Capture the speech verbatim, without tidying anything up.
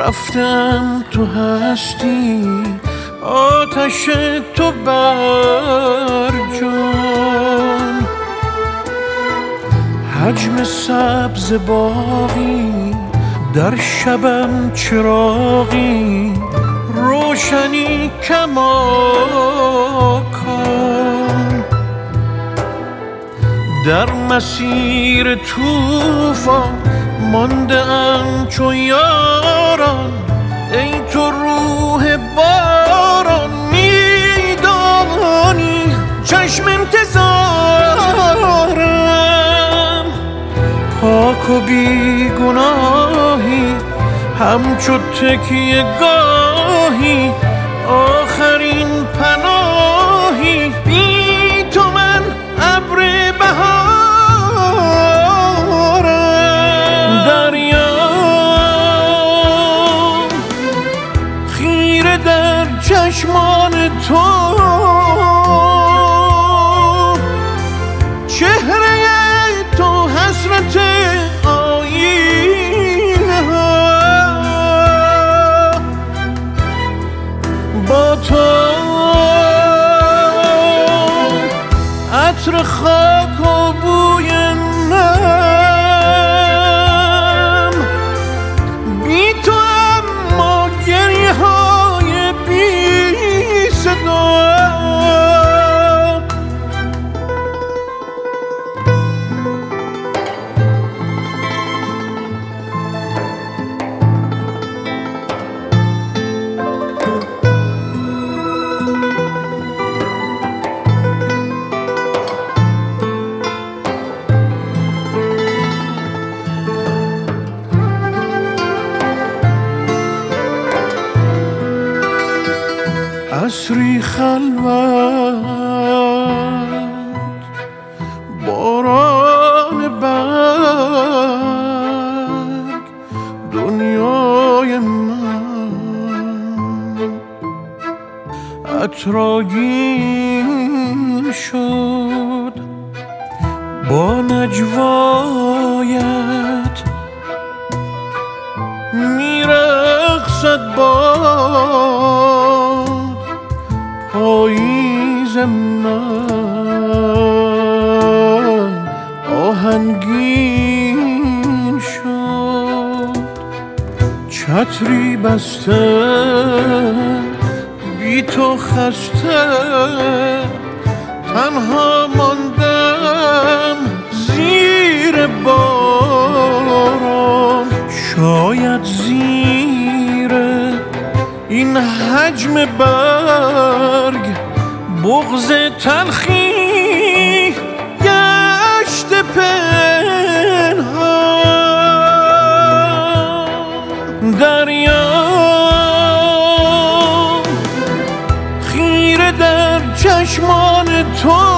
رفتم تو هستی، آتش تو بر جان. حجم سبز باغی در شبم چراغی، روشنی کماکان. در مسیر طوفان مانده ام چو یاران، ای تو روح باران. میدانی چشم انتظارم، پاک و بیگناهی همچو تکیه گاهی، آخرین پناهی. بی تو من ابر بهارم. دریا خیره در چشمان تو، چهره تو حسرت آینه ها. با تو عطر خاک و بوی نم، بی تو اما گریه های بی صدا. عصری خلوت، باران برگ، دنیای من عطرآگین شد با نجوایت. میرقصد باد پاییز من، آهنگین شد چتری بسته. بی تو خسته تنها ماندم زیر باران. شاید زیر این حجم برگ بغض تلخی گشت پنهان. دریا خیره در چشمان تو،